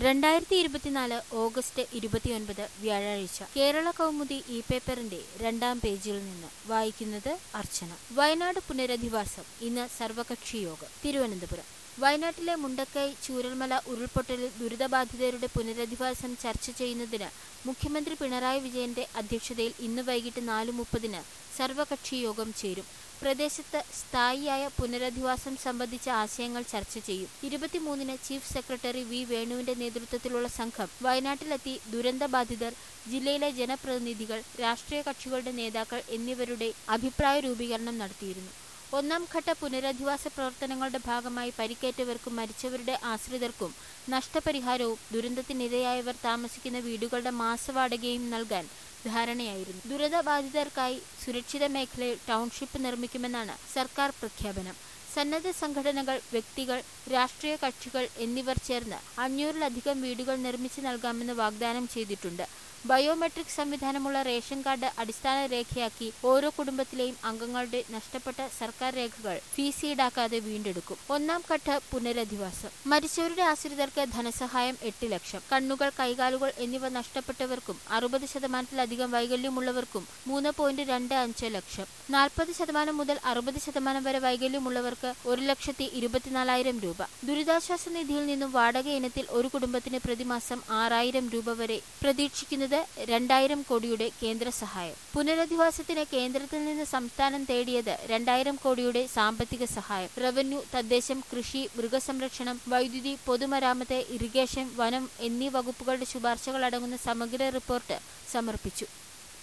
2024 August 29 വ്യാഴാഴ്ച കേരള കൗമുദി ഈ പേപ്പറിന്റെ 2ാം പേജിൽ നിന്ന് വായിക്കുന്നത് അർച്ചന. വയനാട് പുനരധിവാസം ഇന്ന് സർവകക്ഷി യോഗം. തിരുവനന്തപുരം. വയനാട്ടിലെ മുണ്ടക്കൈ ചൂരൽമല ഉരുൾപൊട്ടലിൽ ദുരിതബാധിതരുടെ പുനരധിവാസം ചർച്ച ചെയ്യുന്നതിന് മുഖ്യമന്ത്രി പിണറായി വിജയന്റെ അധ്യക്ഷതയിൽ ഇന്ന് വൈകിട്ട് 4:30 സർവകക്ഷി യോഗം ചേരും. പ്രദേശത്ത് സ്ഥായിയായ പുനരധിവാസം സംബന്ധിച്ച ആശയങ്ങൾ ചർച്ച ചെയ്യും. 23 ചീഫ് സെക്രട്ടറി വി വേണുവിന്റെ നേതൃത്വത്തിലുള്ള സംഘം വയനാട്ടിലെത്തി ദുരന്തബാധിതർ, ജില്ലയിലെ ജനപ്രതിനിധികൾ, രാഷ്ട്രീയ കക്ഷികളുടെ നേതാക്കൾ എന്നിവരുടെ അഭിപ്രായ രൂപീകരണം നടത്തിയിരുന്നു. 1ാം ഘട്ട പുനരധിവാസ പ്രവർത്തനങ്ങളുടെ ഭാഗമായി പരിക്കേറ്റവർക്കും മരിച്ചവരുടെ ആശ്രിതർക്കും നഷ്ടപരിഹാരവും ദുരന്തത്തിനിരയായവർ താമസിക്കുന്ന വീടുകളുടെ മാസവാടകയും നൽകാൻ ധാരണയായിരുന്നു. ദുരിതബാധിതർക്കായി സുരക്ഷിത മേഖലയിൽ ടൗൺഷിപ്പ് നിർമ്മിക്കുമെന്നാണ് സർക്കാർ പ്രഖ്യാപനം. സന്നദ്ധ സംഘടനകൾ, വ്യക്തികൾ, രാഷ്ട്രീയ കക്ഷികൾ എന്നിവർ ചേർന്ന് 500-ലധികം വീടുകൾ നിർമ്മിച്ചു നൽകാമെന്ന് വാഗ്ദാനം ചെയ്തിട്ടുണ്ട്. ബയോമെട്രിക് സംവിധാനമുള്ള റേഷൻ കാർഡ് അടിസ്ഥാന രേഖയാക്കി ഓരോ കുടുംബത്തിലെയും അംഗങ്ങളുടെ നഷ്ടപ്പെട്ട സർക്കാർ രേഖകൾ ഫീസ് ഈടാക്കാതെ വീണ്ടെടുക്കും. 1ാം ഘട്ട പുനരധിവാസം. മരിച്ചവരുടെ ആശ്രിതർക്ക് ധനസഹായം 8 ലക്ഷം. കണ്ണുകൾ, കൈകാലുകൾ എന്നിവ നഷ്ടപ്പെട്ടവർക്കും 60%-ലധികം വൈകല്യമുള്ളവർക്കും 3.25 ലക്ഷം. 40% മുതൽ 60% വരെ വൈകല്യമുള്ളവർക്ക് 1,24,000 രൂപ. ദുരിതാശ്വാസ നിധിയിൽ നിന്നും വാടക ഇനത്തിൽ ഒരു കുടുംബത്തിന് പ്രതിമാസം 6,000 രൂപ വരെ. പ്രതീക്ഷിക്കുന്നത് 2,000 കോടിയുടെ കേന്ദ്ര സഹായം. പുനരധിവാസത്തിന് കേന്ദ്രത്തിൽ നിന്ന് സംസ്ഥാനം തേടിയത് 2,000 കോടിയുടെ സാമ്പത്തിക സഹായം. റവന്യൂ, തദ്ദേശം, കൃഷി, മൃഗസംരക്ഷണം, വൈദ്യുതി, പൊതുമരാമത്ത്, ഇറിഗേഷൻ, വനം എന്നീ വകുപ്പുകളുടെ ശുപാർശകളടങ്ങുന്ന സമഗ്ര റിപ്പോർട്ട് സമർപ്പിച്ചു.